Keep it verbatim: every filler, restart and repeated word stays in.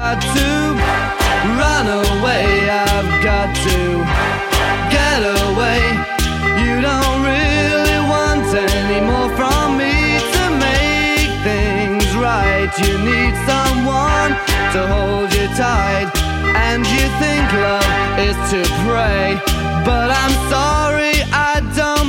got to run away, I've got to get away. You don't really want any more from me to make things right. You need someone to hold you tight, and you think love is to pray, but I'm sorry, I don't